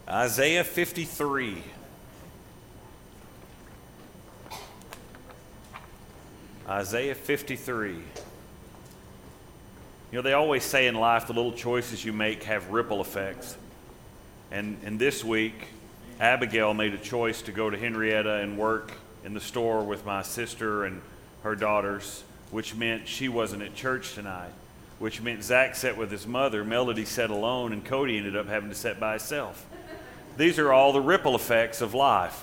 Isaiah 53. Isaiah 53. You know, they always say in life the little choices you make have ripple effects. And this week, Abigail made a choice to go to Henrietta and work in the store with my sister and her daughters, which meant she wasn't at church tonight, which meant Zach sat with his mother, Melody sat alone, and Cody ended up having to sit by himself. These are all the ripple effects of life.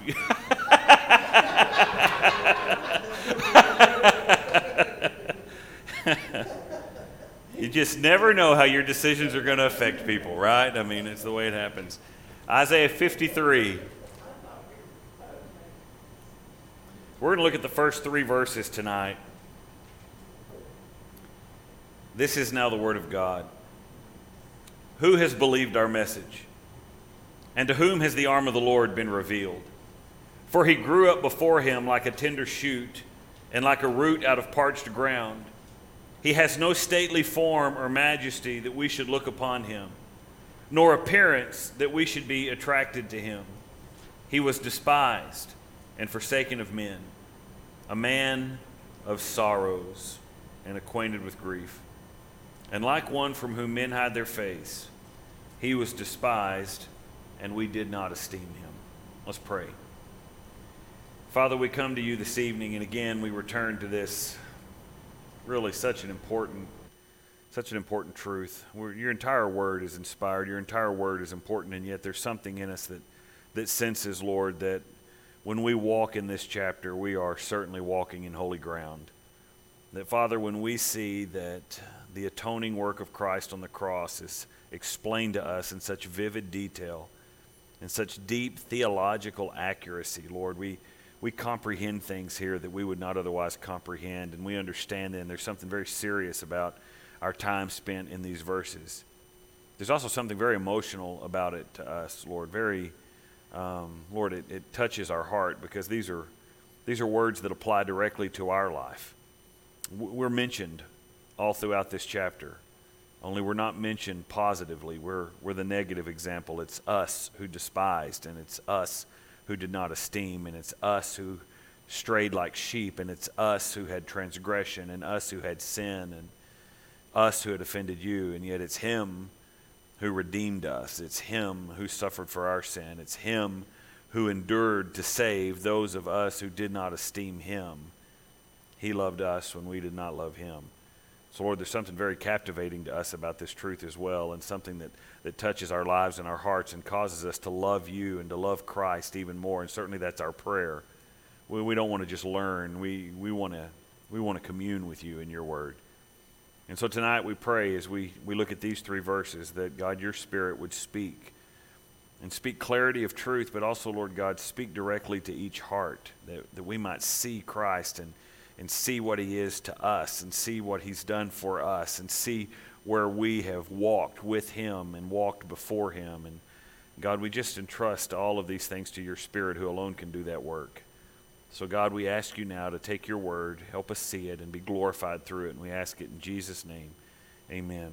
You just never know how your decisions are going to affect people, right? I mean, it's the way it happens. Isaiah 53. We're going to look at the first 3 verses tonight. This is now the word of God. Who has believed our message? And to whom has the arm of the Lord been revealed? For he grew up before him like a tender shoot, and like a root out of parched ground. He has no stately form or majesty that we should look upon him, nor appearance that we should be attracted to him. He was despised and forsaken of men, a man of sorrows and acquainted with grief. And like one from whom men hide their face, he was despised, and we did not esteem him. Let's pray. Father, we come to you this evening, and again we return to this really such an important truth. Your entire word is inspired, your entire word is important, and yet there's something in us that senses, Lord, that when we walk in this chapter, we are certainly walking in holy ground. That, Father, when we see that the atoning work of Christ on the cross is explained to us in such vivid detail, in such deep theological accuracy, Lord, we comprehend things here that we would not otherwise comprehend, and we understand that there's something very serious about our time spent in these verses. There's also something very emotional about it to us, Lord. Lord, it touches our heart because these are words that apply directly to our life. We're mentioned all throughout this chapter, only we're not mentioned positively. We're the negative example. It's us who despised, and it's us who did not esteem, and it's us who strayed like sheep, and it's us who had transgression, and us who had sin, and us who had offended you, and yet it's him who redeemed us. It's him who suffered for our sin. It's him who endured to save those of us who did not esteem him. He loved us when we did not love him. So, Lord, there's something very captivating to us about this truth as well, and something that touches our lives and our hearts and causes us to love you and to love Christ even more, and certainly that's our prayer. We don't want to just learn. We want to commune with you in your word. And so tonight we pray as we look at these 3 verses that, God, your Spirit would speak, and speak clarity of truth, but also, Lord God, speak directly to each heart, that we might see Christ and see what he is to us, and see what he's done for us, and see where we have walked with him and walked before him. And God, we just entrust all of these things to your Spirit, who alone can do that work. So God, we ask you now to take your word, help us see it, and be glorified through it. And we ask it in Jesus' name. Amen.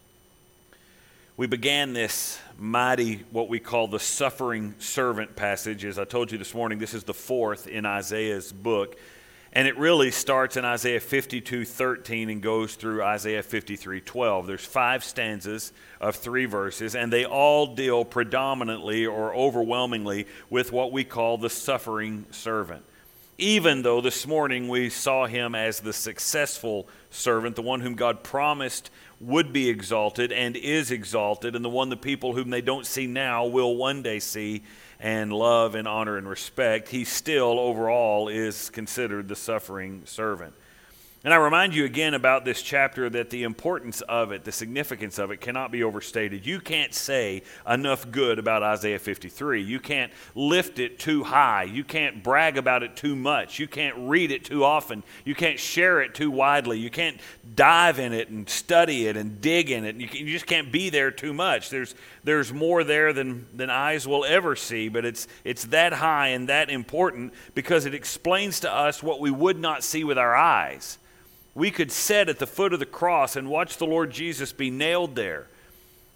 We began this mighty, what we call the suffering servant passage. As I told you this morning, this is the 4th in Isaiah's book. And it really starts in Isaiah 52:13 and goes through Isaiah 53:12. There's 5 stanzas of 3 verses, and they all deal predominantly or overwhelmingly with what we call the suffering servant. Even though this morning we saw him as the successful servant, the one whom God promised would be exalted and is exalted, and the one the people whom they don't see now will one day see and love and honor and respect, he still overall is considered the suffering servant. And I remind you again about this chapter that the importance of it, the significance of it, cannot be overstated. You can't say enough good about Isaiah 53. You can't lift it too high. You can't brag about it too much. You can't read it too often. You can't share it too widely. You can't dive in it and study it and dig in it. You just can't be there too much. There's more there than eyes will ever see, but it's that high and that important because it explains to us what we would not see with our eyes. We could sit at the foot of the cross and watch the Lord Jesus be nailed there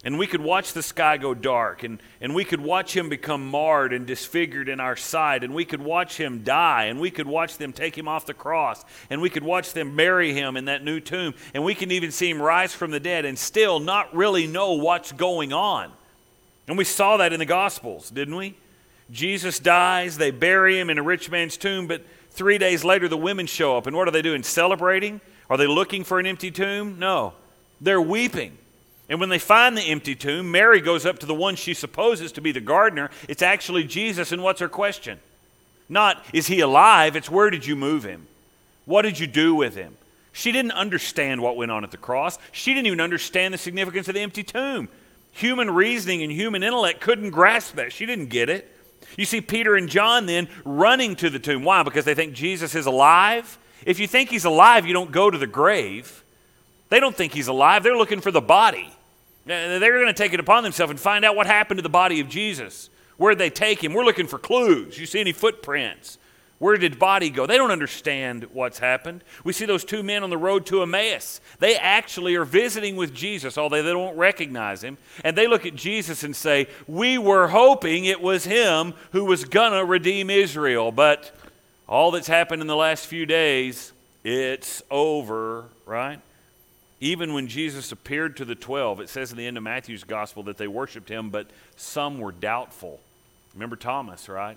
And we could watch the sky go dark, and we could watch him become marred and disfigured in our sight, and we could watch him die, and we could watch them take him off the cross, and we could watch them bury him in that new tomb, and we can even see him rise from the dead and still not really know what's going on. And we saw that in the Gospels, didn't we? Jesus dies, they bury him in a rich man's tomb, but 3 days later the women show up, and what are they doing? Celebrating? Are they looking for an empty tomb? No, they're weeping. And when they find the empty tomb, Mary goes up to the one she supposes to be the gardener. It's actually Jesus, and what's her question? Not, is he alive? It's, where did you move him? What did you do with him? She didn't understand what went on at the cross. She didn't even understand the significance of the empty tomb. Human reasoning and human intellect couldn't grasp that. She didn't get it. You see Peter and John then running to the tomb. Why? Because they think Jesus is alive? If you think he's alive, you don't go to the grave. They don't think he's alive. They're looking for the body. They're going to take it upon themselves and find out what happened to the body of Jesus. Where'd they take him? We're looking for clues. You see any footprints? Where did body go? They don't understand what's happened. We see those two men on the road to Emmaus. They actually are visiting with Jesus, although they don't recognize him. And they look at Jesus and say, we were hoping it was him who was going to redeem Israel. But all that's happened in the last few days, it's over, right? Even when Jesus appeared to the 12, it says in the end of Matthew's gospel that they worshiped him, but some were doubtful. Remember Thomas, right?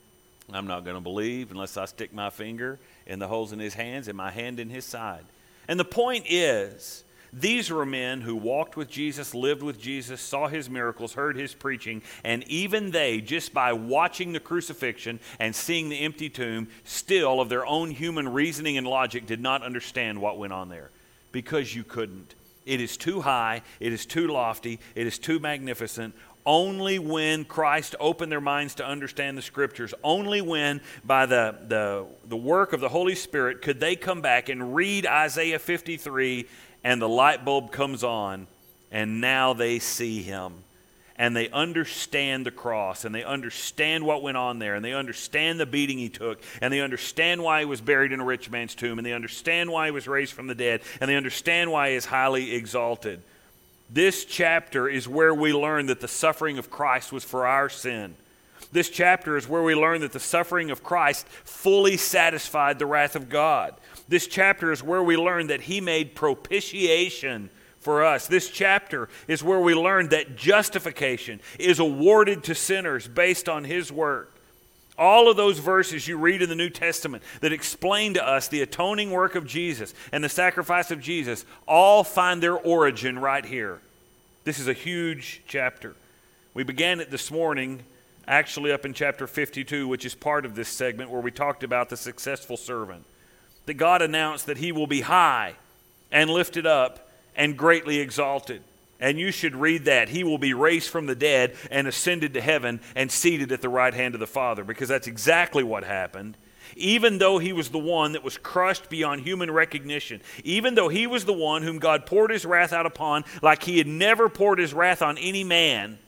I'm not going to believe unless I stick my finger in the holes in his hands and my hand in his side. And the point is, these were men who walked with Jesus, lived with Jesus, saw his miracles, heard his preaching, and even they, just by watching the crucifixion and seeing the empty tomb, still of their own human reasoning and logic did not understand what went on there. Because you couldn't. It is too high, it is too lofty, it is too magnificent. Only when Christ opened their minds to understand the Scriptures, only when by the work of the Holy Spirit could they come back and read Isaiah 53 and the light bulb comes on and now they see him. And they understand the cross, and they understand what went on there, and they understand the beating he took, and they understand why he was buried in a rich man's tomb, and they understand why he was raised from the dead, and they understand why he is highly exalted. This chapter is where we learn that the suffering of Christ was for our sin. This chapter is where we learn that the suffering of Christ fully satisfied the wrath of God. This chapter is where we learn that he made propitiation for us. This chapter is where we learn that justification is awarded to sinners based on his work. All of those verses you read in the New Testament that explain to us the atoning work of Jesus and the sacrifice of Jesus all find their origin right here. This is a huge chapter. We began it this morning, actually up in chapter 52, which is part of this segment where we talked about the successful servant. That God announced that he will be high and lifted up and greatly exalted. And you should read that. He will be raised from the dead and ascended to heaven and seated at the right hand of the Father, because that's exactly what happened. Even though he was the one that was crushed beyond human recognition, even though he was the one whom God poured his wrath out upon like he had never poured his wrath on any man,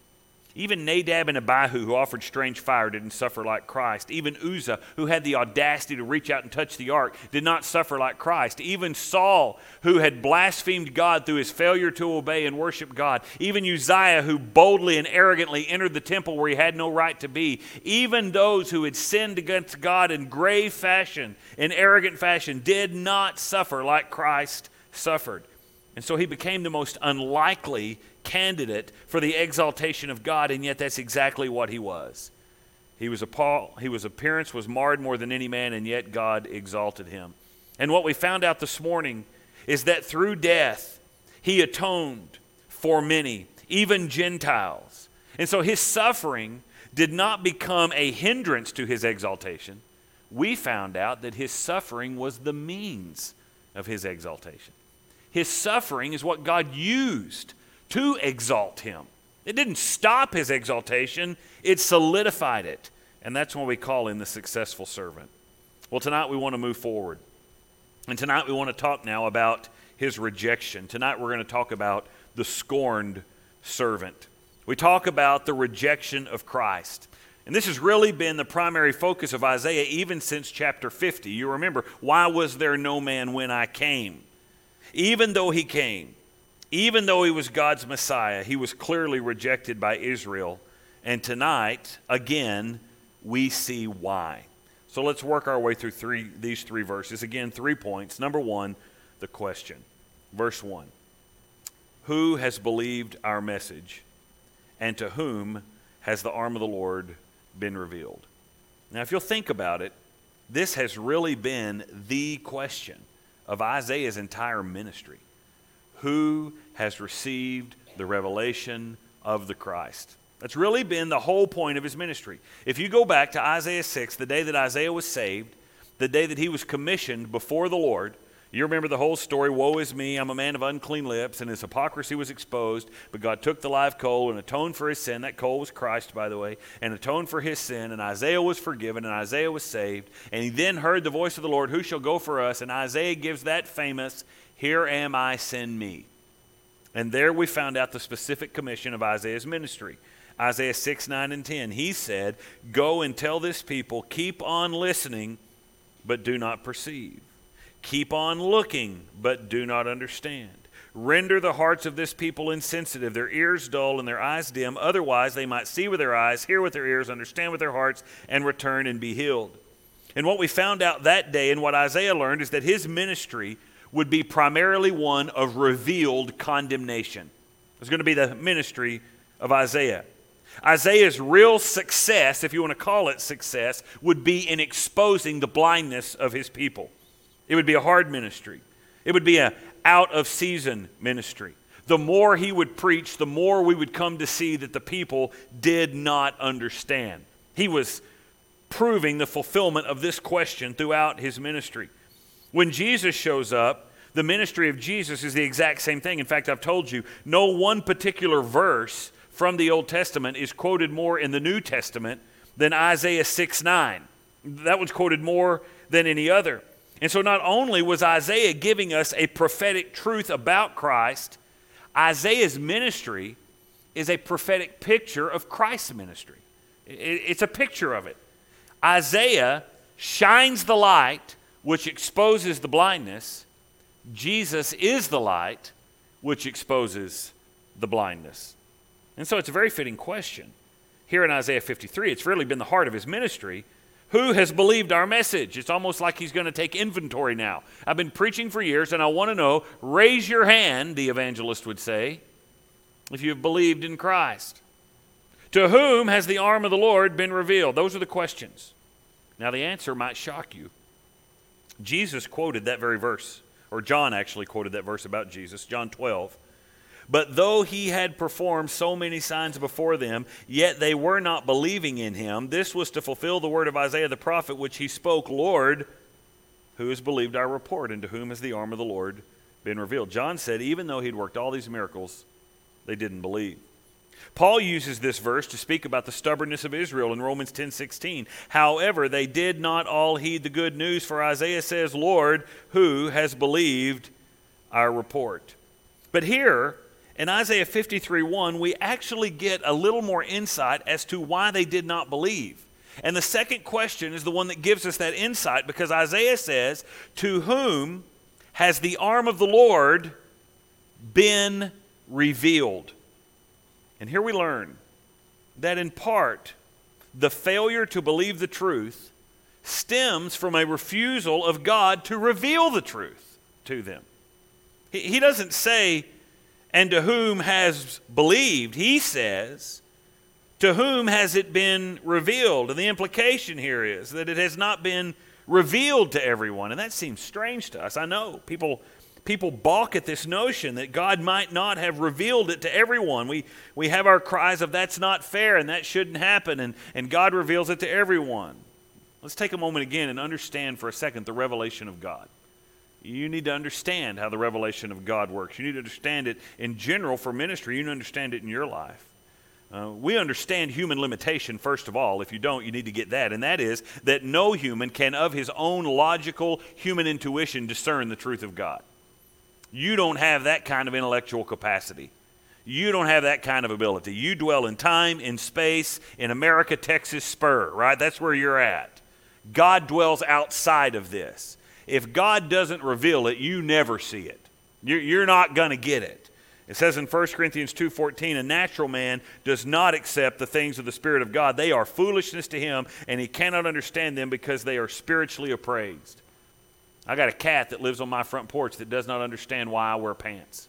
even Nadab and Abihu, who offered strange fire, didn't suffer like Christ. Even Uzzah, who had the audacity to reach out and touch the ark, did not suffer like Christ. Even Saul, who had blasphemed God through his failure to obey and worship God. Even Uzziah, who boldly and arrogantly entered the temple where he had no right to be. Even those who had sinned against God in grave fashion, in arrogant fashion, did not suffer like Christ suffered. And so he became the most unlikely candidate for the exaltation of God, and yet that's exactly what he was. His appearance was marred more than any man, and yet God exalted him. And what we found out this morning is that through death, he atoned for many, even Gentiles. And so his suffering did not become a hindrance to his exaltation. We found out that his suffering was the means of his exaltation. His suffering is what God used to exalt him. It didn't stop his exaltation, it solidified it. And that's what we call him the successful servant. Well, tonight we want to move forward. And tonight we want to talk now about his rejection. Tonight we're going to talk about the scorned servant. We talk about the rejection of Christ. And this has really been the primary focus of Isaiah even since chapter 50. You remember, why was there no man when I came? Even though he came, Even though he was God's Messiah, he was clearly rejected by Israel. And tonight, again, we see why. So let's work our way through these three verses. Again, 3 points. Number one, the question. Verse 1. Who has believed our message, and to whom has the arm of the Lord been revealed? Now, if you'll think about it, this has really been the question of Isaiah's entire ministry. Who has received the revelation of the Christ? That's really been the whole point of his ministry. If you go back to Isaiah 6, the day that Isaiah was saved, the day that he was commissioned before the Lord, you remember the whole story. Woe is me, I'm a man of unclean lips, and his hypocrisy was exposed. But God took the live coal and atoned for his sin. That coal was Christ, by the way, and atoned for his sin. And Isaiah was forgiven, and Isaiah was saved. And he then heard the voice of the Lord, who shall go for us? And Isaiah gives that famous, here am I, send me. And there we found out the specific commission of Isaiah's ministry. Isaiah 6, 9, and 10. He said, go and tell this people, keep on listening, but do not perceive. Keep on looking, but do not understand. Render the hearts of this people insensitive, their ears dull and their eyes dim. Otherwise they might see with their eyes, hear with their ears, understand with their hearts, and return and be healed. And what we found out that day and what Isaiah learned is that his ministry would be primarily one of revealed condemnation. It's going to be the ministry of Isaiah. Isaiah's real success, if you want to call it success, would be in exposing the blindness of his people. It would be a hard ministry. It would be an out-of-season ministry. The more he would preach, the more we would come to see that the people did not understand. He was proving the fulfillment of this question throughout his ministry. When Jesus shows up, the ministry of Jesus is the exact same thing. In fact, I've told you, no one particular verse from the Old Testament is quoted more in the New Testament than Isaiah 6:9. That was quoted more than any other. And so not only was Isaiah giving us a prophetic truth about Christ, Isaiah's ministry is a prophetic picture of Christ's ministry. It's a picture of it. Isaiah shines the light which exposes the blindness. Jesus is the light which exposes the blindness. And so it's a very fitting question. Here in Isaiah 53, it's really been the heart of his ministry. Who has believed our message? It's almost like he's going to take inventory now. I've been preaching for years, and I want to know, raise your hand, the evangelist would say, if you have believed in Christ. To whom has the arm of the Lord been revealed? Those are the questions. Now, the answer might shock you. Jesus quoted that very verse, or John actually quoted that verse about Jesus, John 12. But though he had performed so many signs before them, yet they were not believing in him. This was to fulfill the word of Isaiah the prophet, which he spoke, Lord, who has believed our report, and to whom has the arm of the Lord been revealed? John said, even though he'd worked all these miracles, they didn't believe. Paul uses this verse to speak about the stubbornness of Israel in Romans 10:16. However, they did not all heed the good news, for Isaiah says, Lord, who has believed our report? But here, in Isaiah 53:1, we actually get a little more insight as to why they did not believe. And the second question is the one that gives us that insight, because Isaiah says, to whom has the arm of the Lord been revealed? And here we learn that in part, the failure to believe the truth stems from a refusal of God to reveal the truth to them. He doesn't say, and to whom has believed? He says, to whom has it been revealed? And the implication here is that it has not been revealed to everyone. And that seems strange to us. I know people balk at this notion that God might not have revealed it to everyone. We have our cries of that's not fair and that shouldn't happen, and God reveals it to everyone. Let's take a moment again and understand for a second the revelation of God. You need to understand how the revelation of God works. You need to understand it in general for ministry. You need to understand it in your life. We understand human limitation, first of all. If you don't, you need to get that. And that is that no human can, of his own logical human intuition, discern the truth of God. You don't have that kind of intellectual capacity. You don't have that kind of ability. You dwell in time, in space, in America, Texas spur, right? That's where you're at. God dwells outside of this. If God doesn't reveal it, you never see it. You're not going to get it. It says in 1 Corinthians 2:14, a natural man does not accept the things of the Spirit of God. They are foolishness to him, and he cannot understand them because they are spiritually appraised. I got a cat that lives on my front porch that does not understand why I wear pants.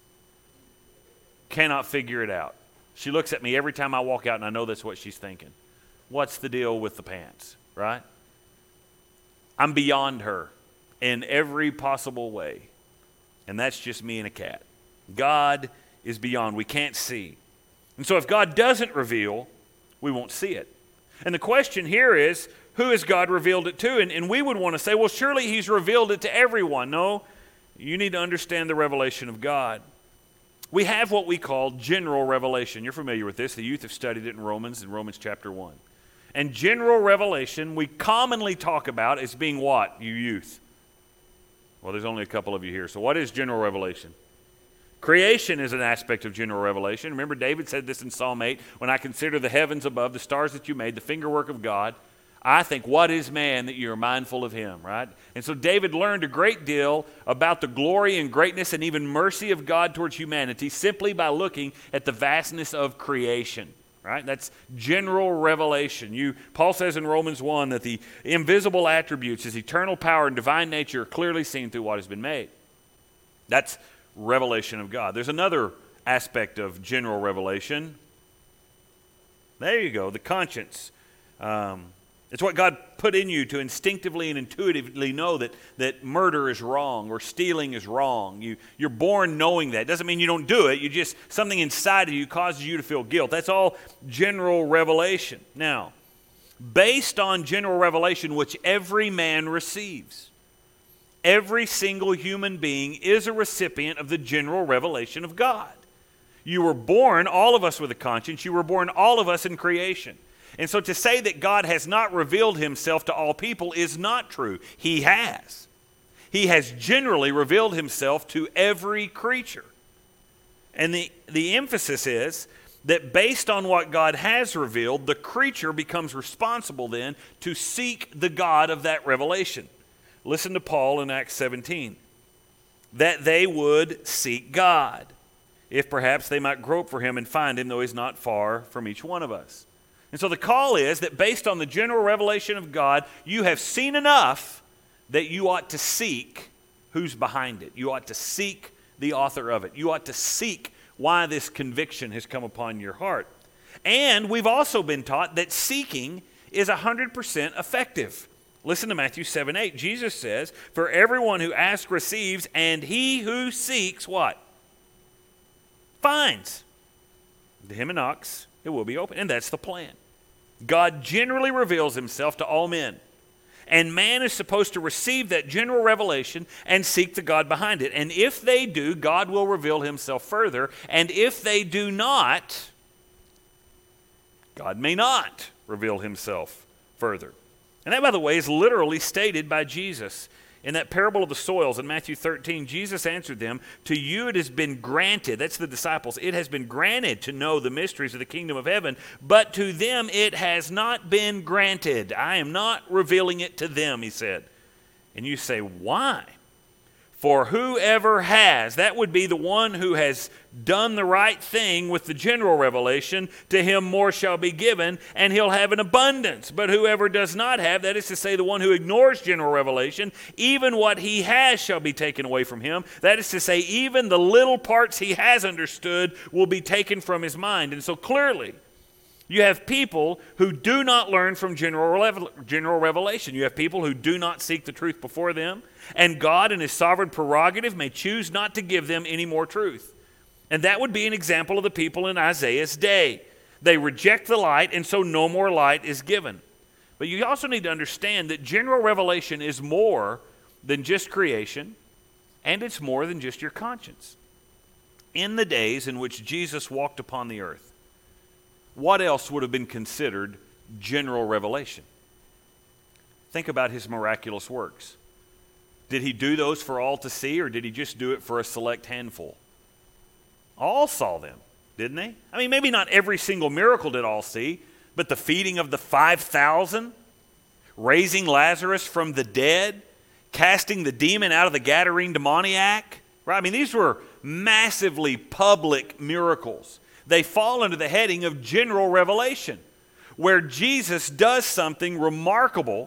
Cannot figure it out. She looks at me every time I walk out, and I know that's what she's thinking. What's the deal with the pants, right? I'm beyond her in every possible way. And that's just me and a cat. God is beyond. We can't see. And so if God doesn't reveal, we won't see it. And the question here is, who has God revealed it to? And we would want to say, well, surely he's revealed it to everyone. No, you need to understand the revelation of God. We have what we call general revelation. You're familiar with this. The youth have studied it in Romans chapter 1. And general revelation we commonly talk about as being what, you youth? Well, there's only a couple of you here. So what is general revelation? Creation is an aspect of general revelation. Remember, David said this in Psalm 8, when I consider the heavens above, the stars that you made, the fingerwork of God, I think, what is man that you are mindful of him, right? And so David learned a great deal about the glory and greatness and even mercy of God towards humanity simply by looking at the vastness of creation, right? That's general revelation. Paul says in Romans 1 that the invisible attributes, his eternal power and divine nature, are clearly seen through what has been made. That's revelation of God. There's another aspect of general revelation. There you go, the conscience. It's what God put in you to instinctively and intuitively know that murder is wrong or stealing is wrong. You're born knowing that. It doesn't mean you don't do it. Something inside of you causes you to feel guilt. That's all general revelation. Now, based on general revelation, which every man receives, every single human being is a recipient of the general revelation of God. You were born, all of us with a conscience. You were born, all of us in creation. And so to say that God has not revealed himself to all people is not true. He has. He has generally revealed himself to every creature. And the emphasis is that based on what God has revealed, the creature becomes responsible then to seek the God of that revelation. Listen to Paul in Acts 17. That they would seek God, if perhaps they might grope for him and find him, though he's not far from each one of us. And so the call is that based on the general revelation of God, you have seen enough that you ought to seek who's behind it. You ought to seek the author of it. You ought to seek why this conviction has come upon your heart. And we've also been taught that seeking is 100% effective. Listen to Matthew 7:8. Jesus says, for everyone who asks receives, and he who seeks what? Finds. To him who knocks, it will be open. And that's the plan. God generally reveals himself to all men. And man is supposed to receive that general revelation and seek the God behind it. And if they do, God will reveal himself further. And if they do not, God may not reveal himself further. And that, by the way, is literally stated by Jesus. In that parable of the soils in Matthew 13, Jesus answered them, to you it has been granted, that's the disciples, it has been granted to know the mysteries of the kingdom of heaven, but to them it has not been granted. I am not revealing it to them, he said. And you say, why? For whoever has, that would be the one who has done the right thing with the general revelation, to him more shall be given, and he'll have an abundance. But whoever does not have, that is to say the one who ignores general revelation, even what he has shall be taken away from him. That is to say, even the little parts he has understood will be taken from his mind. And so clearly, you have people who do not learn from general revelation. You have people who do not seek the truth before them, and God in his sovereign prerogative may choose not to give them any more truth. And that would be an example of the people in Isaiah's day. They reject the light, and so no more light is given. But you also need to understand that general revelation is more than just creation, and it's more than just your conscience. In the days in which Jesus walked upon the earth, what else would have been considered general revelation? Think about his miraculous works. Did he do those for all to see, or did he just do it for a select handful? All saw them, didn't they? I mean, maybe not every single miracle did all see, but the feeding of the 5,000, raising Lazarus from the dead, casting the demon out of the Gadarene demoniac, right? I mean, these were massively public miracles. They fall under the heading of general revelation, where Jesus does something remarkable,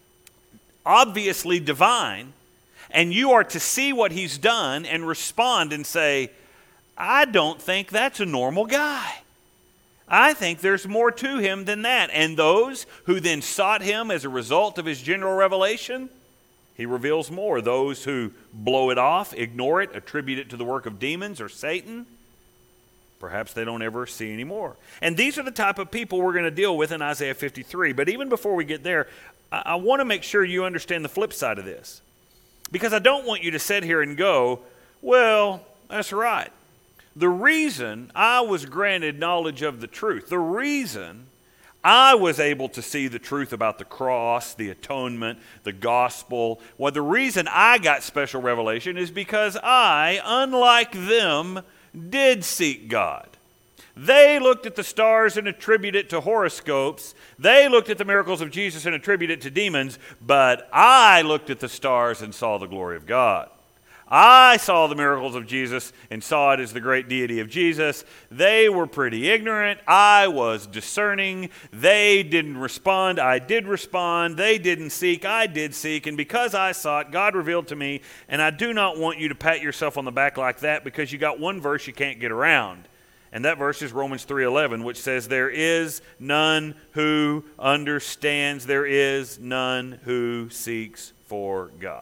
obviously divine, and you are to see what he's done and respond and say, I don't think that's a normal guy. I think there's more to him than that. And those who then sought him as a result of his general revelation, he reveals more. Those who blow it off, ignore it, attribute it to the work of demons or Satan, perhaps they don't ever see any more. And these are the type of people we're going to deal with in Isaiah 53. But even before we get there, I want to make sure you understand the flip side of this. Because I don't want you to sit here and go, well, that's right. The reason I was granted knowledge of the truth, the reason I was able to see the truth about the cross, the atonement, the gospel, well, the reason I got special revelation is because I, unlike them, did seek God. They looked at the stars and attributed it to horoscopes. They looked at the miracles of Jesus and attributed it to demons. But I looked at the stars and saw the glory of God. I saw the miracles of Jesus and saw it as the great deity of Jesus. They were pretty ignorant. I was discerning. They didn't respond. I did respond. They didn't seek. I did seek. And because I sought, God revealed to me. And I do not want you to pat yourself on the back like that, because you got one verse you can't get around. And that verse is Romans 3:11, which says, there is none who understands. There is none who seeks for God.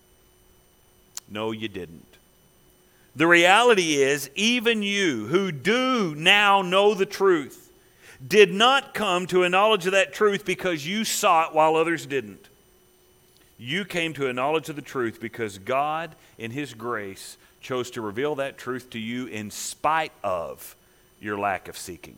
No, you didn't. The reality is, even you who do now know the truth did not come to a knowledge of that truth because you saw it while others didn't. You came to a knowledge of the truth because God, in his grace, chose to reveal that truth to you in spite of your lack of seeking.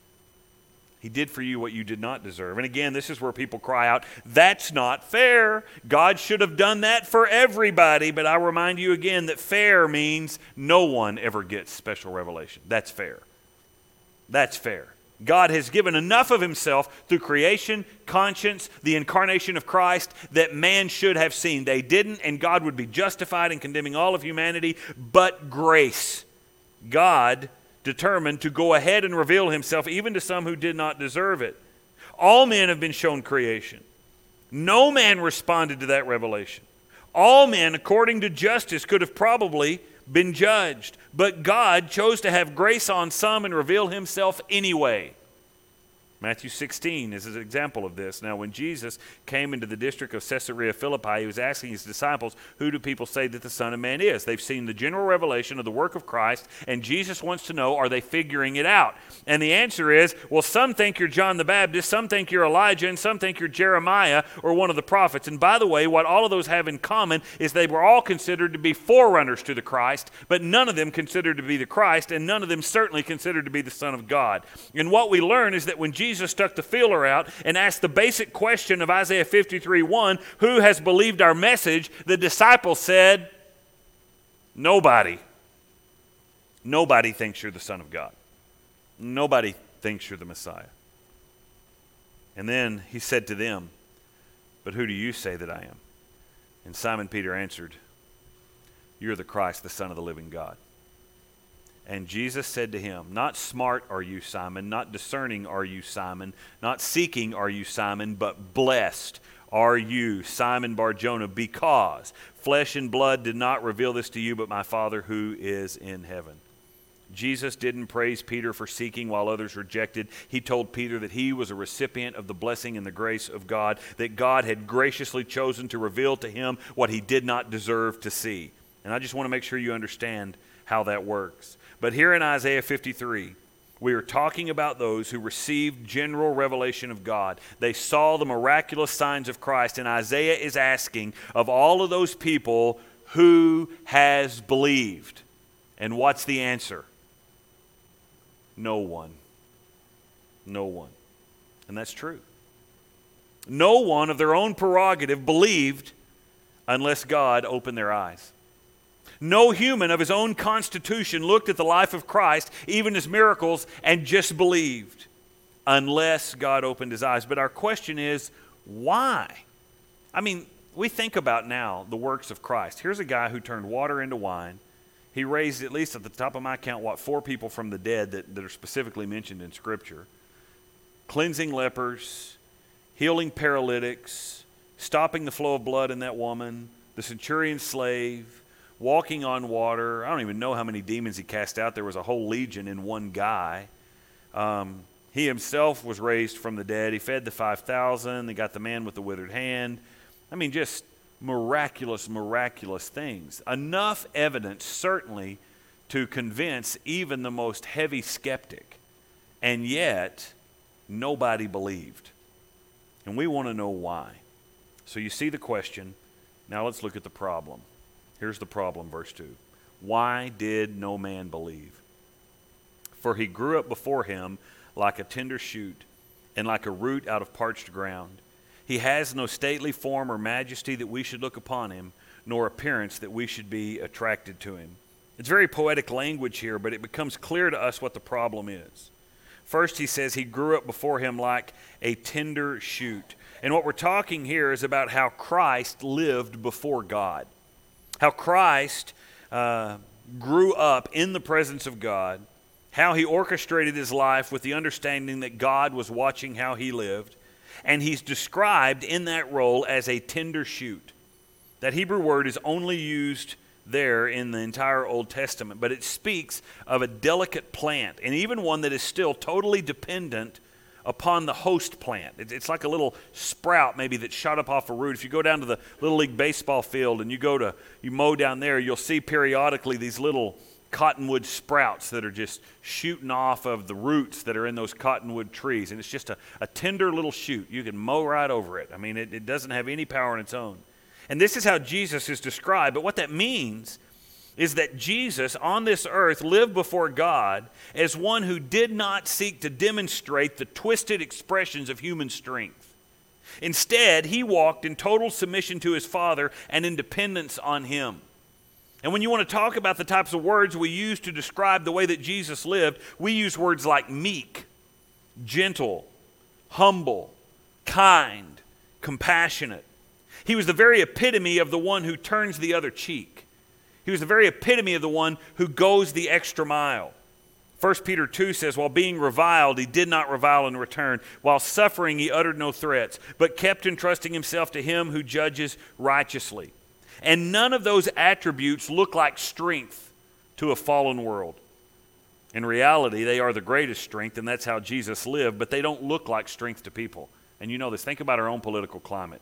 He did for you what you did not deserve. And again, this is where people cry out, that's not fair. God should have done that for everybody. But I remind you again that fair means no one ever gets special revelation. That's fair. That's fair. God has given enough of himself through creation, conscience, the incarnation of Christ, that man should have seen. They didn't, and God would be justified in condemning all of humanity. But grace, God determined to go ahead and reveal himself even to some who did not deserve it. All men have been shown creation. No man responded to that revelation. All men, according to justice, could have probably been judged. But God chose to have grace on some and reveal himself anyway. Matthew 16 is an example of this. Now, when Jesus came into the district of Caesarea Philippi, he was asking his disciples, who do people say that the Son of Man is? They've seen the general revelation of the work of Christ, and Jesus wants to know, are they figuring it out? And the answer is, well, some think you're John the Baptist, some think you're Elijah, and some think you're Jeremiah or one of the prophets. And by the way, what all of those have in common is they were all considered to be forerunners to the Christ, but none of them considered to be the Christ, and none of them certainly considered to be the Son of God. And what we learn is that when Jesus stuck the feeler out and asked the basic question of Isaiah 53:1, who has believed our message? The disciples said, nobody. Nobody thinks you're the Son of God. Nobody thinks you're the Messiah. And then he said to them, but who do you say that I am? And Simon Peter answered, you're the Christ, the Son of the living God. And Jesus said to him, not smart are you, Simon, not discerning are you, Simon, not seeking are you, Simon, but blessed are you, Simon Bar-Jonah, because flesh and blood did not reveal this to you, but my Father who is in heaven. Jesus didn't praise Peter for seeking while others rejected. He told Peter that he was a recipient of the blessing and the grace of God, that God had graciously chosen to reveal to him what he did not deserve to see. And I just want to make sure you understand how that works. But here in Isaiah 53, we are talking about those who received general revelation of God. They saw the miraculous signs of Christ, and Isaiah is asking of all of those people, who has believed? And what's the answer? No one. No one. And that's true. No one of their own prerogative believed unless God opened their eyes. No human of his own constitution looked at the life of Christ, even his miracles, and just believed unless God opened his eyes. But our question is, why? I mean, we think about now the works of Christ. Here's a guy who turned water into wine. He raised, at least at the top of my count, 4 people from the dead that are specifically mentioned in Scripture. Cleansing lepers, healing paralytics, stopping the flow of blood in that woman, the centurion's slave, walking on water. I don't even know how many demons he cast out. There was a whole legion in one guy. He himself was raised from the dead. He fed the 5,000. They got the man with the withered hand. I mean, just miraculous, miraculous things. Enough evidence, certainly, to convince even the most heavy skeptic. And yet, nobody believed. And we want to know why. So you see the question. Now let's look at the problem. Here's the problem, verse 2. Why did no man believe? For he grew up before him like a tender shoot, and like a root out of parched ground. He has no stately form or majesty that we should look upon him, nor appearance that we should be attracted to him. It's very poetic language here, but it becomes clear to us what the problem is. First, he says he grew up before him like a tender shoot. And what we're talking here is about how Christ lived before God. How Christ grew up in the presence of God. How he orchestrated his life with the understanding that God was watching how he lived. And he's described in that role as a tender shoot. That Hebrew word is only used there in the entire Old Testament, but it speaks of a delicate plant, and even one that is still totally dependent upon the host plant. It's like a little sprout maybe that shot up off a root. If you go down to the Little League baseball field and you mow down there, you'll see periodically these little cottonwood sprouts that are just shooting off of the roots that are in those cottonwood trees. And it's just a tender little shoot. You can mow right over it. I mean, it doesn't have any power on its own. And this is how Jesus is described. But what that means is that Jesus on this earth lived before God as one who did not seek to demonstrate the twisted expressions of human strength. Instead, he walked in total submission to his Father and in dependence on him. And when you want to talk about the types of words we use to describe the way that Jesus lived, we use words like meek, gentle, humble, kind, compassionate. He was the very epitome of the one who turns the other cheek. He was the very epitome of the one who goes the extra mile. 1 Peter 2 says, while being reviled, he did not revile in return. While suffering, he uttered no threats, but kept entrusting himself to him who judges righteously. And none of those attributes look like strength to a fallen world. In reality, they are the greatest strength, and that's how Jesus lived, but they don't look like strength to people. And you know this. Think about our own political climate.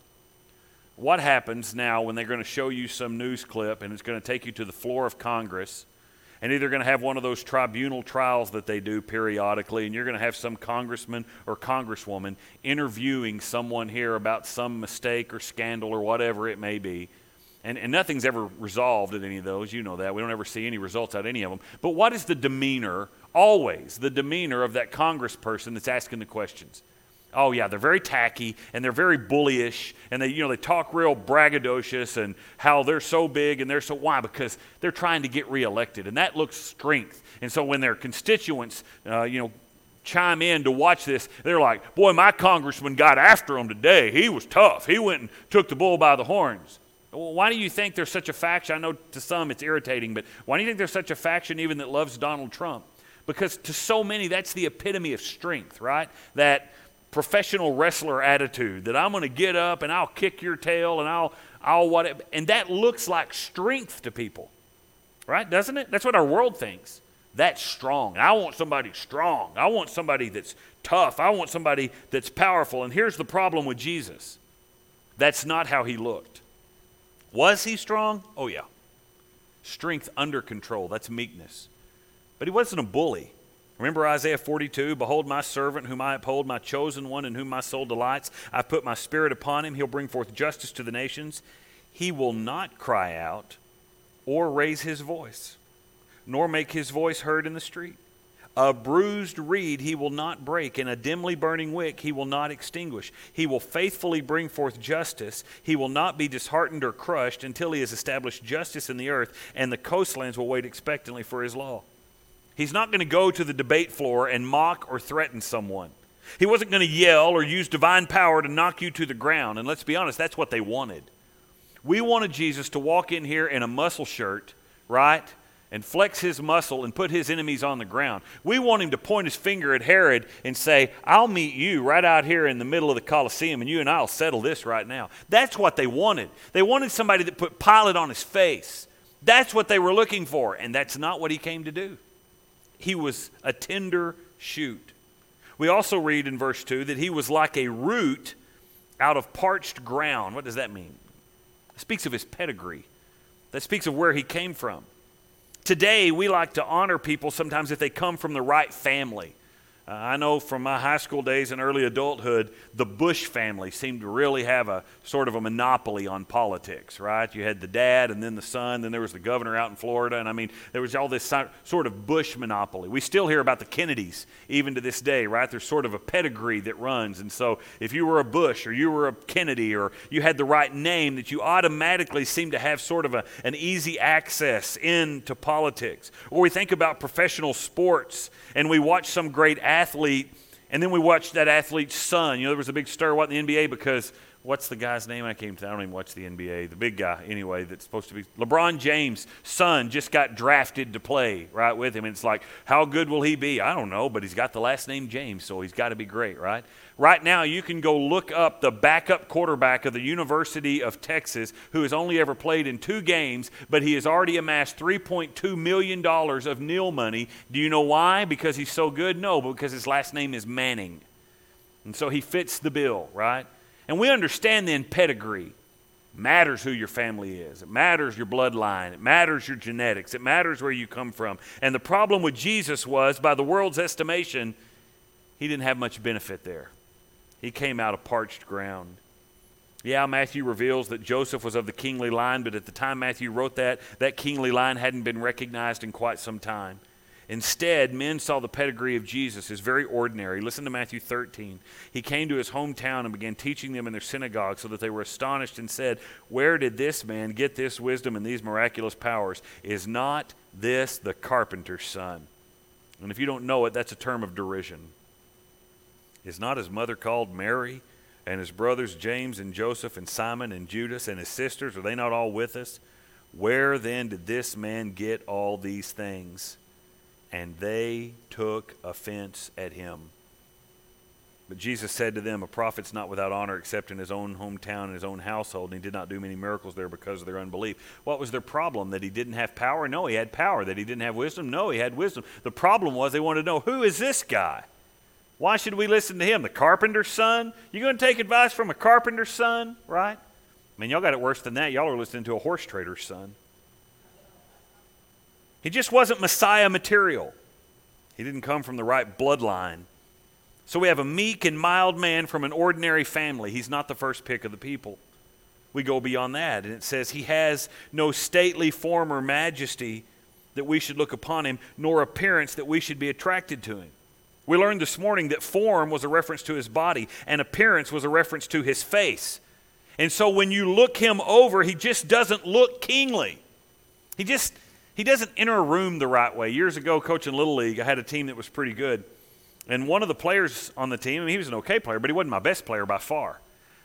What happens now when they're going to show you some news clip and it's going to take you to the floor of Congress, and either going to have one of those tribunal trials that they do periodically, and you're going to have some congressman or congresswoman interviewing someone here about some mistake or scandal or whatever it may be. And nothing's ever resolved at any of those. You know that. We don't ever see any results out of any of them. But what is the demeanor, always the demeanor of that congressperson that's asking the questions? Oh, yeah, they're very tacky, and they're very bullyish, and they talk real braggadocious and how they're so big and they're so... Why? Because they're trying to get reelected, and that looks strength. And so when their constituents, chime in to watch this, they're like, boy, my congressman got after him today. He was tough. He went and took the bull by the horns. Well, why do you think there's such a faction? I know to some it's irritating, but why do you think there's such a faction even that loves Donald Trump? Because to so many, that's the epitome of strength, right? That professional wrestler attitude, that I'm going to get up and I'll kick your tail and I'll whatever. And that looks like strength to people, right? Doesn't it? That's what our world thinks. That's strong. I want somebody strong. I want somebody that's tough. I want somebody that's powerful. And here's the problem with Jesus. That's not how he looked. Was he strong? Oh, yeah. Strength under control. That's meekness. But he wasn't a bully. Remember Isaiah 42, behold my servant whom I uphold, my chosen one in whom my soul delights. I've put my spirit upon him. He'll bring forth justice to the nations. He will not cry out or raise his voice, nor make his voice heard in the street. A bruised reed he will not break, and a dimly burning wick he will not extinguish. He will faithfully bring forth justice. He will not be disheartened or crushed until he has established justice in the earth, and the coastlands will wait expectantly for his law. He's not going to go to the debate floor and mock or threaten someone. He wasn't going to yell or use divine power to knock you to the ground. And let's be honest, that's what they wanted. We wanted Jesus to walk in here in a muscle shirt, right? and flex his muscle and put his enemies on the ground. We want him to point his finger at Herod and say, I'll meet you right out here in the middle of the Colosseum, and you and I will settle this right now. That's what they wanted. They wanted somebody that put Pilate on his face. That's what they were looking for, and that's not what he came to do. He was a tender shoot. We also read in verse 2 that he was like a root out of parched ground. What does that mean? It speaks of his pedigree. That speaks of where he came from. Today, we like to honor people sometimes if they come from the right family. I know from my high school days and early adulthood, the Bush family seemed to really have a sort of a monopoly on politics, right? You had the dad and then the son, then there was the governor out in Florida, and I mean, there was all this sort of Bush monopoly. We still hear about the Kennedys even to this day, right? There's sort of a pedigree that runs, and so if you were a Bush or you were a Kennedy or you had the right name, that you automatically seem to have sort of an easy access into politics. Or we think about professional sports, and we watch some great athlete, and then we watched that athlete's son. You know, there was a big stir in the NBA because, what's the guy's name? I don't even watch the NBA. The big guy, anyway, that's supposed to be LeBron James' son just got drafted to play, right, with him. And it's like, how good will he be? I don't know, but he's got the last name James, so he's got to be great, right? Right now, you can go look up the backup quarterback of the University of Texas who has only ever played in 2 games, but he has already amassed $3.2 million of nil money. Do you know why? Because he's so good? No, but because his last name is Manning. And so he fits the bill, right? And we understand then pedigree. It matters who your family is. It matters your bloodline. It matters your genetics. It matters where you come from. And the problem with Jesus was, by the world's estimation, he didn't have much benefit there. He came out of parched ground. Yeah, Matthew reveals that Joseph was of the kingly line, but at the time Matthew wrote that kingly line hadn't been recognized in quite some time. Instead, men saw the pedigree of Jesus as very ordinary. Listen to Matthew 13. He came to his hometown and began teaching them in their synagogue so that they were astonished and said, "Where did this man get this wisdom and these miraculous powers? Is not this the carpenter's son?" And if you don't know it, that's a term of derision. Is not his mother called Mary, and his brothers James and Joseph and Simon and Judas and his sisters? Are they not all with us? Where then did this man get all these things? And they took offense at him. But Jesus said to them, "A prophet's not without honor except in his own hometown and his own household." And he did not do many miracles there because of their unbelief. What was their problem? That he didn't have power? No, he had power. That he didn't have wisdom? No, he had wisdom. The problem was they wanted to know, who is this guy? Why should we listen to him? The carpenter's son? You going to take advice from a carpenter's son, right? I mean, y'all got it worse than that. Y'all are listening to a horse trader's son. He just wasn't Messiah material. He didn't come from the right bloodline. So we have a meek and mild man from an ordinary family. He's not the first pick of the people. We go beyond that, and it says he has no stately form or majesty that we should look upon him, nor appearance that we should be attracted to him. We learned this morning that form was a reference to his body, and appearance was a reference to his face. And so when you look him over, he just doesn't look kingly. He doesn't enter a room the right way. Years ago, coaching Little League, I had a team that was pretty good. And one of the players on the team, I mean, he was an okay player, but he wasn't my best player by far.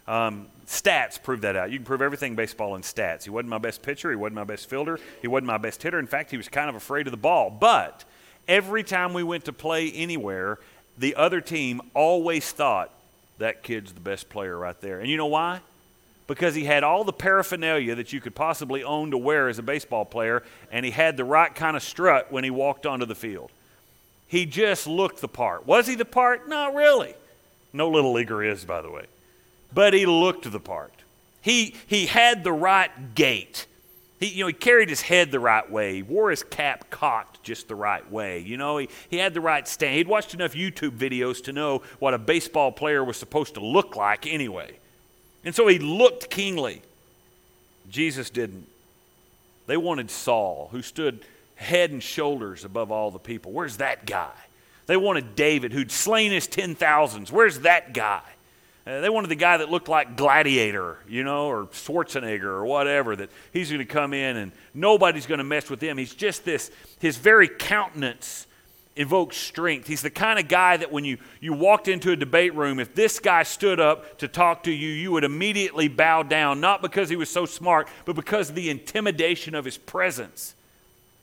Stats prove that out. You can prove everything in baseball in stats. He wasn't my best pitcher. He wasn't my best fielder. He wasn't my best hitter. In fact, he was kind of afraid of the ball. But every time we went to play anywhere, the other team always thought, that kid's the best player right there. And you know why? Because he had all the paraphernalia that you could possibly own to wear as a baseball player, and he had the right kind of strut when he walked onto the field. He just looked the part. Was he the part? Not really. No little leaguer is, by the way. But he looked the part. He had the right gait. He carried his head the right way. He wore his cap cocked just the right way. He had the right stand. He'd watched enough YouTube videos to know what a baseball player was supposed to look like anyway. And so he looked kingly. Jesus didn't. They wanted Saul, who stood head and shoulders above all the people. Where's that guy? They wanted David, who'd slain his 10,000s. Where's that guy? They wanted the guy that looked like Gladiator, or Schwarzenegger or whatever, that he's going to come in and nobody's going to mess with him. He's just his very countenance evokes strength. He's the kind of guy that when you walked into a debate room, if this guy stood up to talk to you, you would immediately bow down, not because he was so smart, but because of the intimidation of his presence.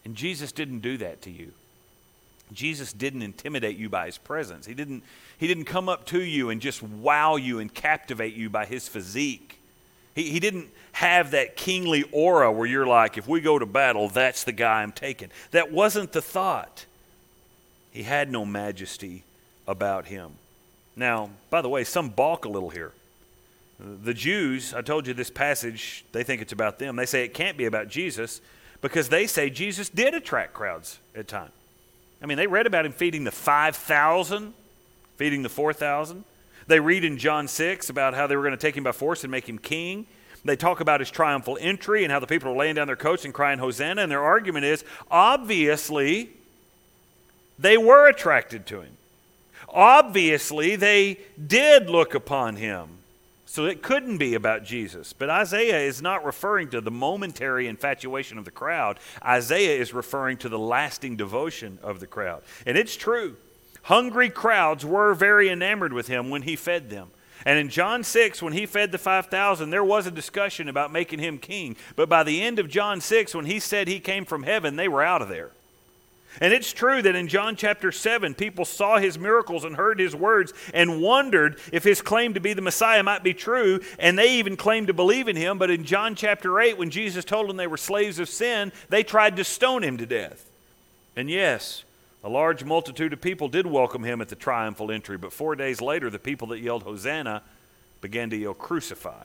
And Jesus didn't do that to you. Jesus didn't intimidate you by his presence. He didn't come up to you and just wow you and captivate you by his physique. He didn't have that kingly aura where you're like, if we go to battle, that's the guy I'm taking. That wasn't the thought. He had no majesty about him. Now, by the way, some balk a little here. The Jews, I told you this passage, they think it's about them. They say it can't be about Jesus because they say Jesus did attract crowds at times. I mean, they read about him feeding the 5,000, feeding the 4,000. They read in John 6 about how they were going to take him by force and make him king. They talk about his triumphal entry and how the people are laying down their coats and crying Hosanna. And their argument is, obviously, they were attracted to him. Obviously, they did look upon him. So it couldn't be about Jesus. But Isaiah is not referring to the momentary infatuation of the crowd. Isaiah is referring to the lasting devotion of the crowd. And it's true. Hungry crowds were very enamored with him when he fed them. And in John 6, when he fed the 5,000, there was a discussion about making him king. But by the end of John 6, when he said he came from heaven, they were out of there. And it's true that in John chapter 7, people saw his miracles and heard his words and wondered if his claim to be the Messiah might be true, and they even claimed to believe in him. But in John chapter 8, when Jesus told them they were slaves of sin, they tried to stone him to death. And yes, a large multitude of people did welcome him at the triumphal entry, but 4 days later, the people that yelled Hosanna began to yell Crucify.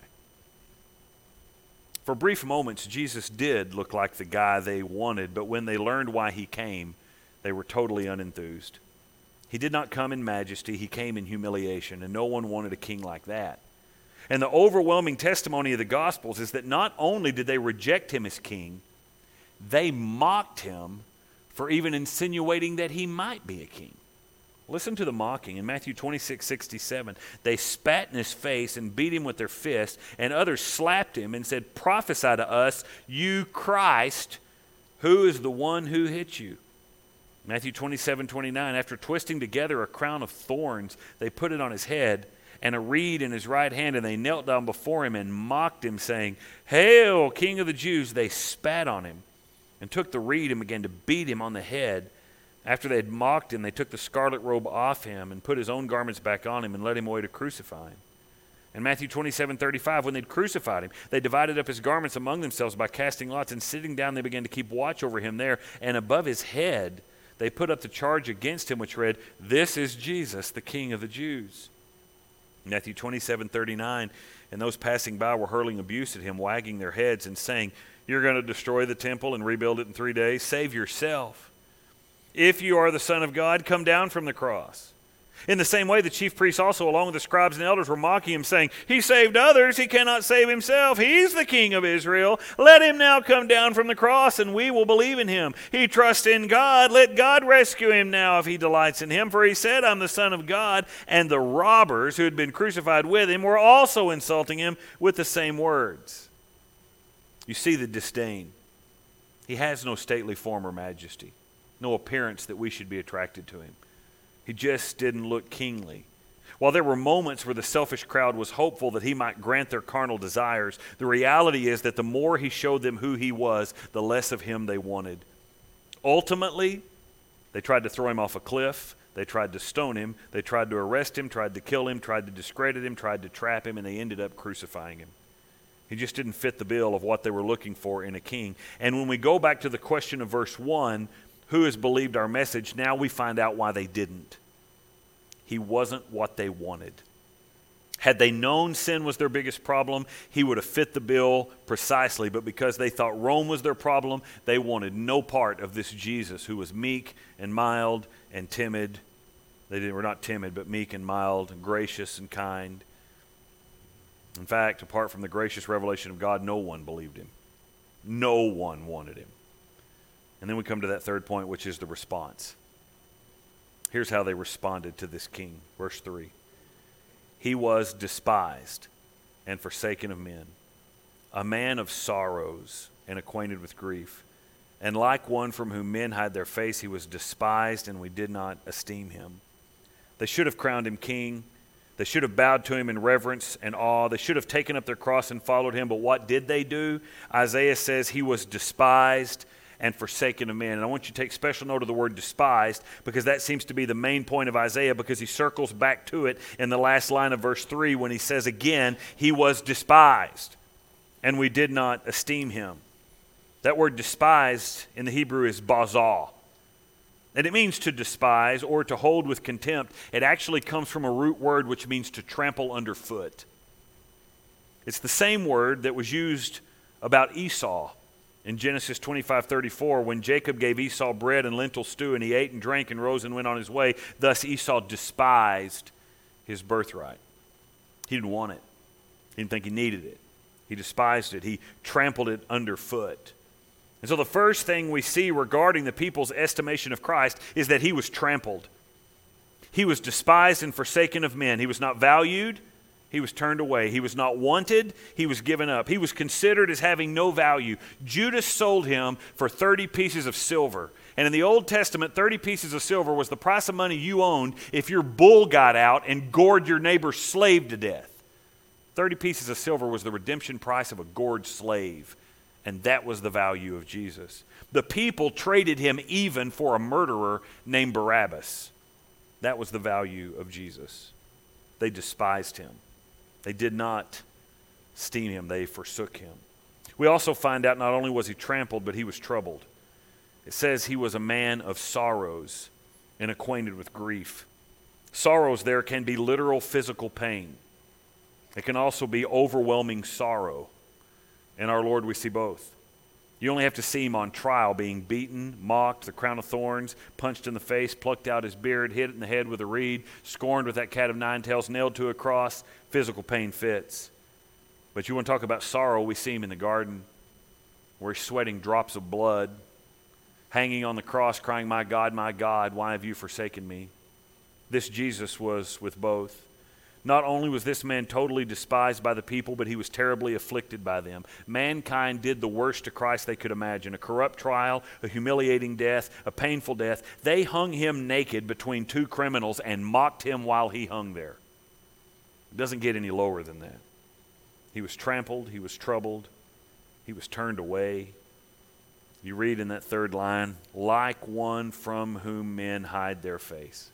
For brief moments, Jesus did look like the guy they wanted, but when they learned why he came, they were totally unenthused. He did not come in majesty, he came in humiliation, and no one wanted a king like that. And the overwhelming testimony of the Gospels is that not only did they reject him as king, they mocked him for even insinuating that he might be a king. Listen to the mocking. In Matthew 26:67, they spat in his face and beat him with their fists, and others slapped him and said, "Prophesy to us, you Christ, who is the one who hit you?" Matthew 27:29, after twisting together a crown of thorns, they put it on his head and a reed in his right hand, and they knelt down before him and mocked him, saying, "Hail, King of the Jews!" They spat on him and took the reed and began to beat him on the head. After they had mocked him, they took the scarlet robe off him and put his own garments back on him and led him away to crucify him. In Matthew 27:35, when they'd crucified him, they divided up his garments among themselves by casting lots, and sitting down they began to keep watch over him there, and above his head they put up the charge against him, which read, "This is Jesus, the King of the Jews." Matthew 27:39, and those passing by were hurling abuse at him, wagging their heads and saying, "You're going to destroy the temple and rebuild it in 3 days? Save yourself. If you are the Son of God, come down from the cross." In the same way, the chief priests also, along with the scribes and elders, were mocking him, saying, "He saved others, he cannot save himself. He's the King of Israel. Let him now come down from the cross, and we will believe in him. He trusts in God. Let God rescue him now if he delights in him. For he said, 'I'm the Son of God.'" And the robbers who had been crucified with him were also insulting him with the same words. You see the disdain. He has no stately form or majesty, no appearance that we should be attracted to him. He just didn't look kingly. While there were moments where the selfish crowd was hopeful that he might grant their carnal desires, the reality is that the more he showed them who he was, the less of him they wanted. Ultimately, they tried to throw him off a cliff. They tried to stone him. They tried to arrest him, tried to kill him, tried to discredit him, tried to trap him, and they ended up crucifying him. He just didn't fit the bill of what they were looking for in a king. And when we go back to the question of verse 1, who has believed our message, now we find out why they didn't. He wasn't what they wanted. Had they known sin was their biggest problem, he would have fit the bill precisely. But because they thought Rome was their problem, they wanted no part of this Jesus who was meek and mild and timid. They were not timid, but meek and mild and gracious and kind. In fact, apart from the gracious revelation of God, no one believed him. No one wanted him. And then we come to that third point, which is the response. Here's how they responded to this king. Verse 3. He was despised and forsaken of men, a man of sorrows and acquainted with grief. And like one from whom men hide their face, he was despised, and we did not esteem him. They should have crowned him king. They should have bowed to him in reverence and awe. They should have taken up their cross and followed him. But what did they do? Isaiah says he was despised and forsaken of men. And I want you to take special note of the word despised, because that seems to be the main point of Isaiah, because he circles back to it in the last line of verse 3 when he says again, he was despised, and we did not esteem him. That word despised in the Hebrew is bazah. And it means to despise or to hold with contempt. It actually comes from a root word which means to trample underfoot. It's the same word that was used about Esau in Genesis 25:34 when Jacob gave Esau bread and lentil stew, and he ate and drank and rose and went on his way. Thus Esau despised his birthright. He didn't want it. He didn't think he needed it. He despised it. He trampled it underfoot. And so the first thing we see regarding the people's estimation of Christ is that he was trampled. He was despised and forsaken of men. He was not valued. He was turned away. He was not wanted. He was given up. He was considered as having no value. Judas sold him for 30 pieces of silver. And in the Old Testament, 30 pieces of silver was the price of money you owned if your bull got out and gored your neighbor's slave to death. 30 pieces of silver was the redemption price of a gored slave. And that was the value of Jesus. The people traded him even for a murderer named Barabbas. That was the value of Jesus. They despised him. They did not esteem him. They forsook him. We also find out not only was he trampled, but he was troubled. It says he was a man of sorrows and acquainted with grief. Sorrows there can be literal physical pain. It can also be overwhelming sorrow. In our Lord, we see both. You only have to see him on trial, being beaten, mocked, the crown of thorns, punched in the face, plucked out his beard, hit in the head with a reed, scorned with that cat of nine tails, nailed to a cross. Physical pain fits. But you want to talk about sorrow, we see him in the garden, where he's sweating drops of blood, hanging on the cross, crying, my God, why have you forsaken me?" This Jesus was with both. Not only was this man totally despised by the people, but he was terribly afflicted by them. Mankind did the worst to Christ they could imagine. A corrupt trial, a humiliating death, a painful death. They hung him naked between two criminals and mocked him while he hung there. It doesn't get any lower than that. He was trampled, he was troubled, he was turned away. You read in that third line, like one from whom men hide their face.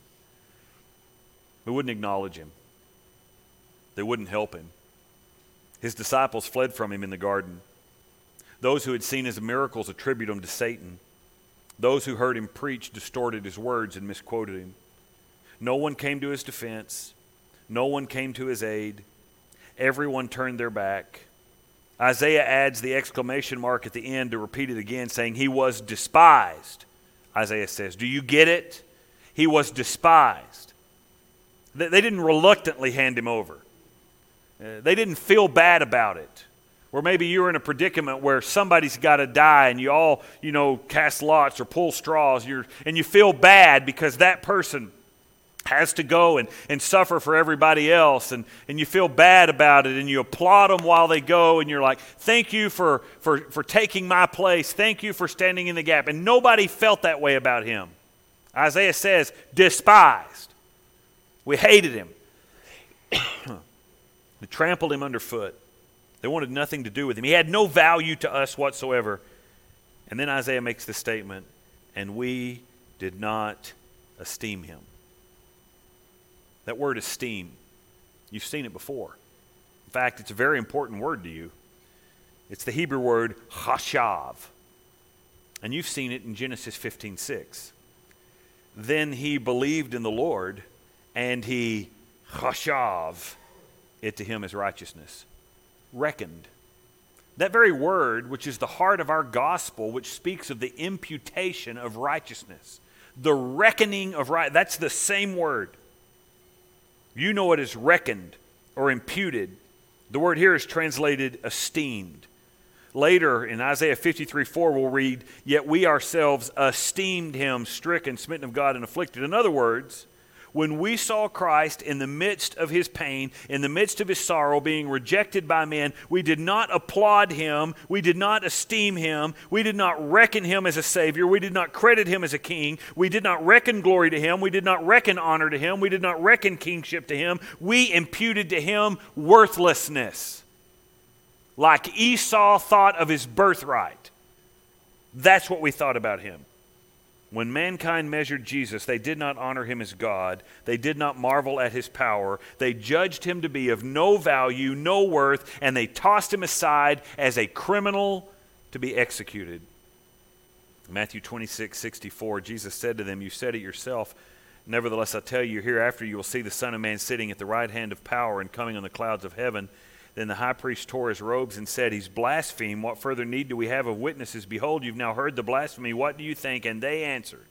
They wouldn't acknowledge him. They wouldn't help him. His disciples fled from him in the garden. Those who had seen his miracles attribute him to Satan. Those who heard him preach distorted his words and misquoted him. No one came to his defense. No one came to his aid. Everyone turned their back. Isaiah adds the exclamation mark at the end to repeat it again, saying, he was despised. Isaiah says, do you get it? He was despised. They didn't reluctantly hand him over. They didn't feel bad about it. Or maybe you're in a predicament where somebody's got to die and you all, cast lots or pull straws and you feel bad because that person has to go and suffer for everybody else, and you feel bad about it, and you applaud them while they go, and you're like, thank you for taking my place. Thank you for standing in the gap. And nobody felt that way about him. Isaiah says, despised. We hated him. They trampled him underfoot. They wanted nothing to do with him. He had no value to us whatsoever. And then Isaiah makes the statement, and we did not esteem him. That word esteem, you've seen it before. In fact, it's a very important word to you. It's the Hebrew word chashav. And you've seen it in Genesis 15:6. Then he believed in the Lord, and he chashav it to him as righteousness. Reckoned. That very word, which is the heart of our gospel, which speaks of the imputation of righteousness, the reckoning of right, that's the same word. You know it is reckoned or imputed. The word here is translated esteemed. Later in Isaiah 53:4 we'll read, yet we ourselves esteemed him stricken, smitten of God, and afflicted. In other words, when we saw Christ in the midst of his pain, in the midst of his sorrow, being rejected by men, we did not applaud him, we did not esteem him, we did not reckon him as a Savior, we did not credit him as a king, we did not reckon glory to him, we did not reckon honor to him, we did not reckon kingship to him. We imputed to him worthlessness, like Esau thought of his birthright. That's what we thought about him. When mankind measured Jesus, they did not honor him as God. They did not marvel at his power. They judged him to be of no value, no worth, and they tossed him aside as a criminal to be executed. Matthew 26:64, Jesus said to them, "You said it yourself. Nevertheless, I tell you, hereafter you will see the Son of Man sitting at the right hand of power and coming on the clouds of heaven." Then the high priest tore his robes and said, "He's blasphemed. What further need do we have of witnesses? Behold, you've now heard the blasphemy. What do you think?" And they answered,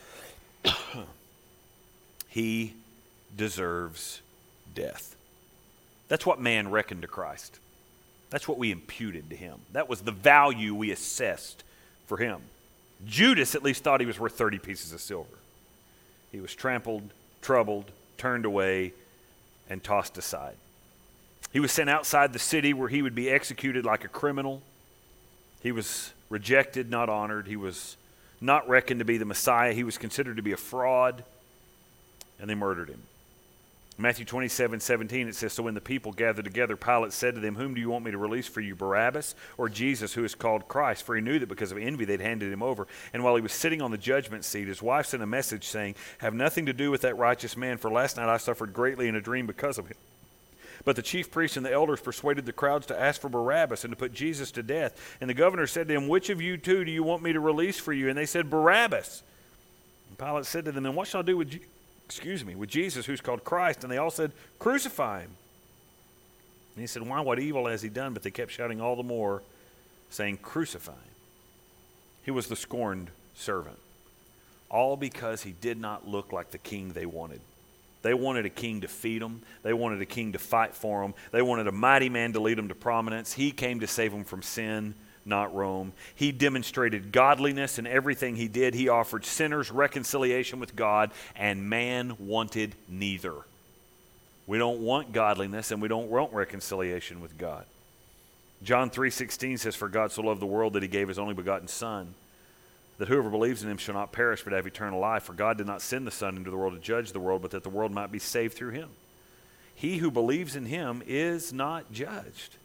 "He deserves death." That's what man reckoned to Christ. That's what we imputed to him. That was the value we assessed for him. Judas at least thought he was worth 30 pieces of silver. He was trampled, troubled, turned away, and tossed aside. He was sent outside the city where he would be executed like a criminal. He was rejected, not honored. He was not reckoned to be the Messiah. He was considered to be a fraud, and they murdered him. Matthew 27:17, it says, "So when the people gathered together, Pilate said to them, 'Whom do you want me to release for you, Barabbas or Jesus, who is called Christ?' For he knew that because of envy they'd handed him over. And while he was sitting on the judgment seat, his wife sent a message saying, 'Have nothing to do with that righteous man, for last night I suffered greatly in a dream because of him.' But the chief priests and the elders persuaded the crowds to ask for Barabbas and to put Jesus to death. And the governor said to him, 'Which of you two do you want me to release for you?' And they said, 'Barabbas.' And Pilate said to them, 'Then what shall I do with Jesus, who's called Christ?' And they all said, 'Crucify him.' And he said, 'Why, what evil has he done?' But they kept shouting all the more, saying, 'Crucify him.' He was the scorned servant, all because he did not look like the king they wanted. They wanted a king to feed them. They wanted a king to fight for them. They wanted a mighty man to lead them to prominence. He came to save them from sin, not Rome. He demonstrated godliness in everything he did. He offered sinners reconciliation with God, and man wanted neither. We don't want godliness, and we don't want reconciliation with God. John 3:16 says, "For God so loved the world that he gave his only begotten Son, that whoever believes in him shall not perish but have eternal life. For God did not send the Son into the world to judge the world, but that the world might be saved through him. He who believes in him is not judged.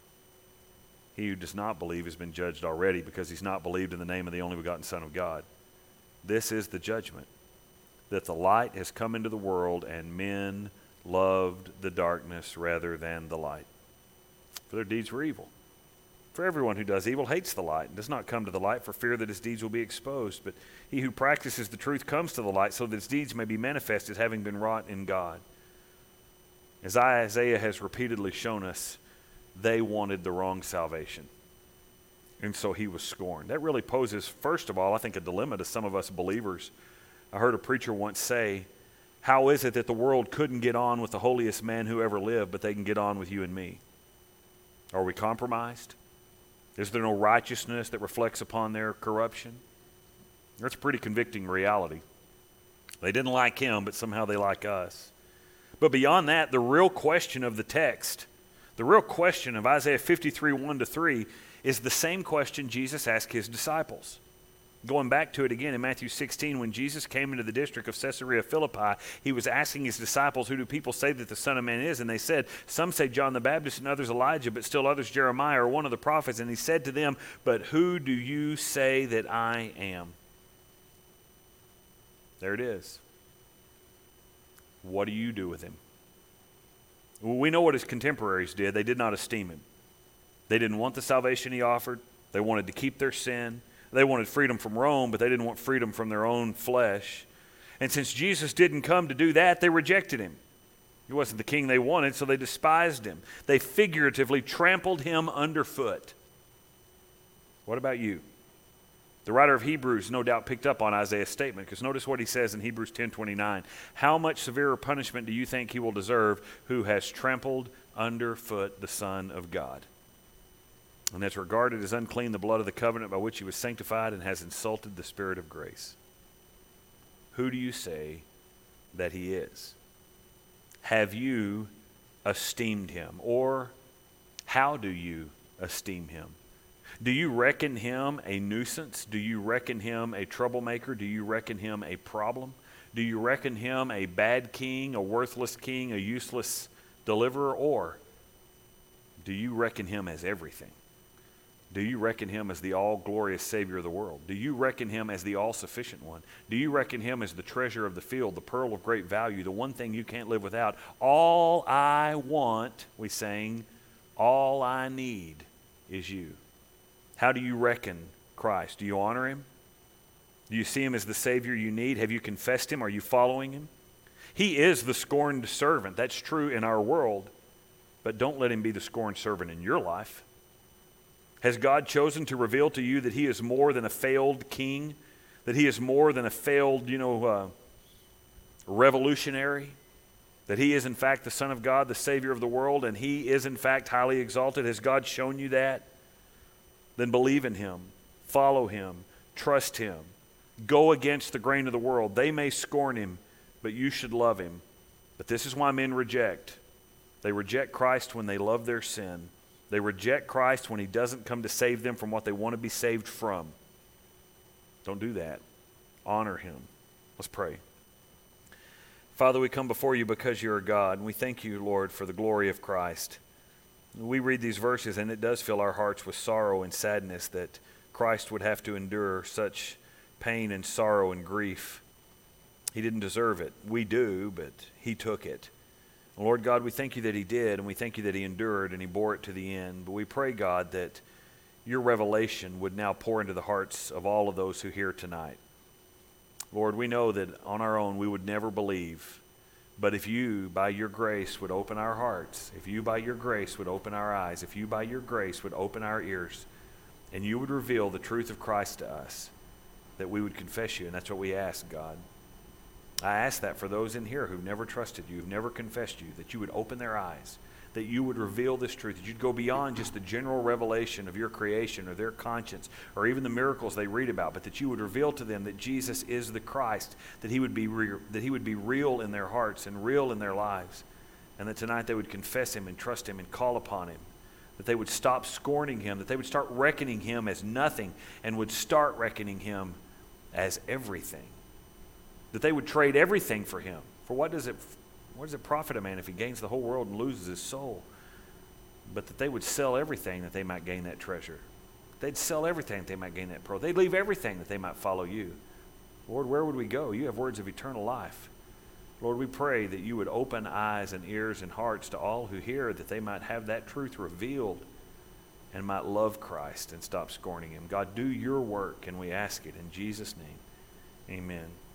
He who does not believe has been judged already, because he's not believed in the name of the only begotten Son of God. This is the judgment, that the light has come into the world, and men loved the darkness rather than the light, for their deeds were evil. For everyone who does evil hates the light and does not come to the light for fear that his deeds will be exposed. But he who practices the truth comes to the light, so that his deeds may be manifest as having been wrought in God." As Isaiah has repeatedly shown us, they wanted the wrong salvation, and so he was scorned. That really poses, first of all, I think, a dilemma to some of us believers. I heard a preacher once say, "How is it that the world couldn't get on with the holiest man who ever lived, but they can get on with you and me? Are we compromised? Is there no righteousness that reflects upon their corruption?" That's a pretty convicting reality. They didn't like him, but somehow they like us. But beyond that, the real question of the text, the real question of Isaiah 53, 1-3, is the same question Jesus asked his disciples. Going back to it again in Matthew 16, when Jesus came into the district of Caesarea Philippi, he was asking his disciples, "Who do people say that the Son of Man is?" And they said, "Some say John the Baptist, and others Elijah, but still others Jeremiah or one of the prophets." And he said to them, "But who do you say that I am?" There it is. What do you do with him? Well, we know what his contemporaries did. They did not esteem him. They didn't want the salvation he offered. They wanted to keep their sin. They wanted freedom from Rome, but they didn't want freedom from their own flesh. And since Jesus didn't come to do that, they rejected him. He wasn't the king they wanted, so they despised him. They figuratively trampled him underfoot. What about you? The writer of Hebrews no doubt picked up on Isaiah's statement, because notice what he says in Hebrews 10:29. "How much severer punishment do you think he will deserve who has trampled underfoot the Son of God, and has regarded as unclean the blood of the covenant by which he was sanctified, and has insulted the Spirit of grace?" Who do you say that he is? Have you esteemed him? Or how do you esteem him? Do you reckon him a nuisance? Do you reckon him a troublemaker? Do you reckon him a problem? Do you reckon him a bad king, a worthless king, a useless deliverer? Or do you reckon him as everything? Do you reckon him as the all-glorious Savior of the world? Do you reckon him as the all-sufficient one? Do you reckon him as the treasure of the field, the pearl of great value, the one thing you can't live without? All I want, we sang, all I need is you. How do you reckon Christ? Do you honor him? Do you see him as the Savior you need? Have you confessed him? Are you following him? He is the scorned servant. That's true in our world. But don't let him be the scorned servant in your life. Has God chosen to reveal to you that he is more than a failed king? That he is more than a failed, revolutionary? That he is in fact the Son of God, the Savior of the world, and he is in fact highly exalted? Has God shown you that? Then believe in him. Follow him. Trust him. Go against the grain of the world. They may scorn him, but you should love him. But this is why men reject. They reject Christ when they love their sin. They reject Christ when he doesn't come to save them from what they want to be saved from. Don't do that. Honor him. Let's pray. Father, we come before you because you're a God, and we thank you, Lord, for the glory of Christ. We read these verses, and it does fill our hearts with sorrow and sadness that Christ would have to endure such pain and sorrow and grief. He didn't deserve it. We do, but he took it. Lord God, we thank you that he did, and we thank you that he endured and he bore it to the end. But we pray, God, that your revelation would now pour into the hearts of all of those who hear tonight. Lord, we know that on our own we would never believe. But if you, by your grace, would open our hearts, if you, by your grace, would open our eyes, if you, by your grace, would open our ears, and you would reveal the truth of Christ to us, that we would confess you, and that's what we ask, God. I ask that for those in here who've never trusted you, who've never confessed you, that you would open their eyes, that you would reveal this truth, that you'd go beyond just the general revelation of your creation or their conscience or even the miracles they read about, but that you would reveal to them that Jesus is the Christ, that he would be real in their hearts and real in their lives, and that tonight they would confess him and trust him and call upon him, that they would stop scorning him, that they would start reckoning him as nothing and would start reckoning him as everything. That they would trade everything for him. For what does it profit a man if he gains the whole world and loses his soul? But that they would sell everything that they might gain that treasure. They'd sell everything that they might gain that pearl. They'd leave everything that they might follow you. Lord, where would we go? You have words of eternal life. Lord, we pray that you would open eyes and ears and hearts to all who hear, that they might have that truth revealed and might love Christ and stop scorning him. God, do your work, and we ask it in Jesus' name. Amen.